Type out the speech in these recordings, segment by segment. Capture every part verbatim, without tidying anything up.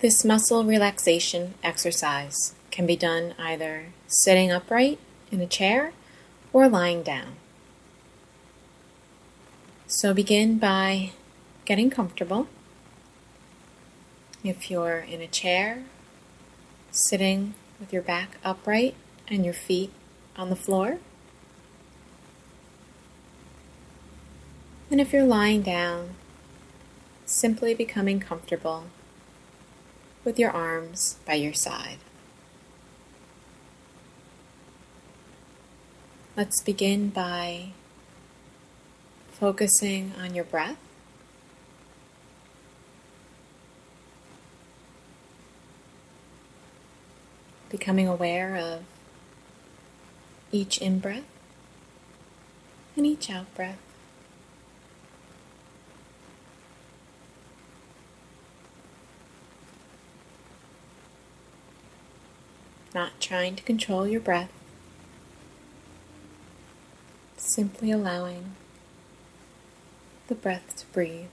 This muscle relaxation exercise can be done either sitting upright in a chair or lying down. So begin by getting comfortable. If you're in a chair, sitting with your back upright and your feet on the floor. And if you're lying down, simply becoming comfortable with your arms by your side. Let's begin by focusing on your breath. Becoming aware of each in-breath and each out-breath. Not trying to control your breath, simply allowing the breath to breathe.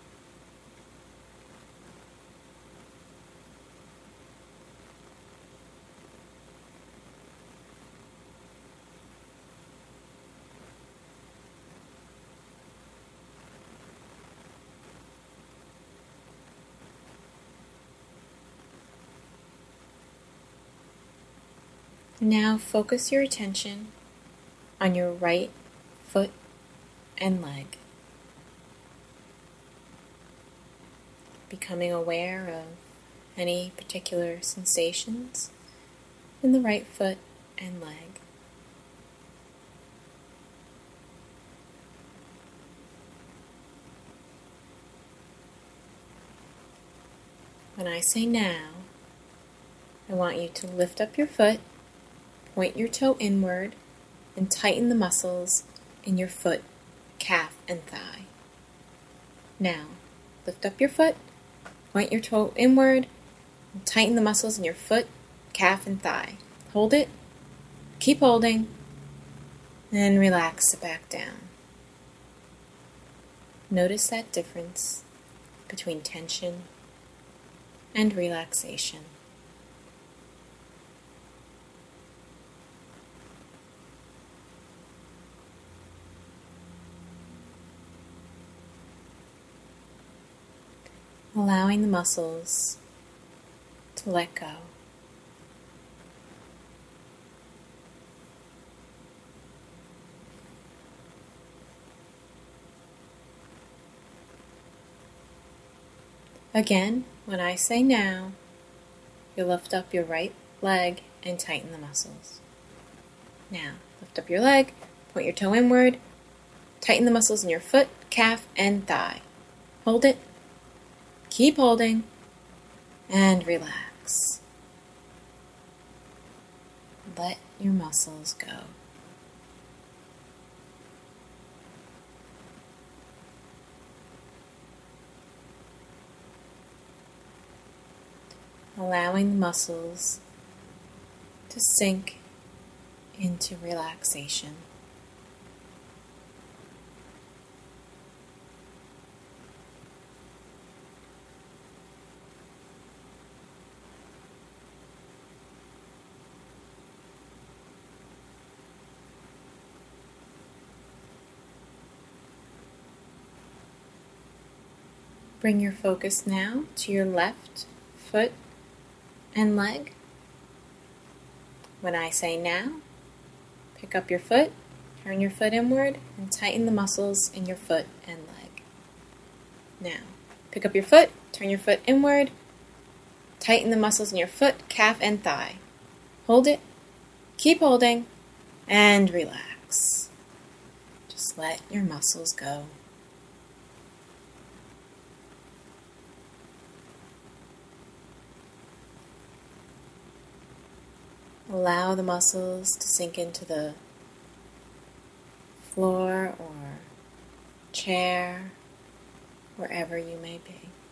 Now focus your attention on your right foot and leg. Becoming aware of any particular sensations in the right foot and leg. When I say now, I want you to lift up your foot, point your toe inward, and tighten the muscles in your foot, calf, and thigh. Now, lift up your foot, point your toe inward, and tighten the muscles in your foot, calf, and thigh. Hold it, keep holding, and relax it back down. Notice that difference between tension and relaxation. Allowing the muscles to let go. Again, when I say now, you lift up your right leg and tighten the muscles. Now, lift up your leg, point your toe inward, tighten the muscles in your foot, calf, and thigh. Hold it. Keep holding, and relax. Let your muscles go. Allowing the muscles to sink into relaxation. Bring your focus now to your left foot and leg. When I say now, pick up your foot, turn your foot inward, and tighten the muscles in your foot and leg. Now, pick up your foot, turn your foot inward, tighten the muscles in your foot, calf, and thigh. Hold it, keep holding, and relax. Just let your muscles go. Allow the muscles to sink into the floor or chair, wherever you may be.